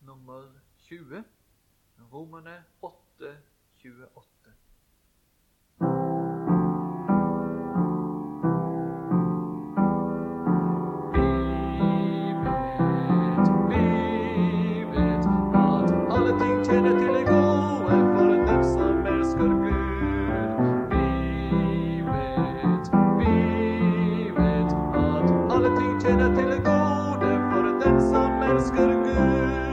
nummer 20, Romerne 8, 28. Tjener til det gode for den som elsker Gud.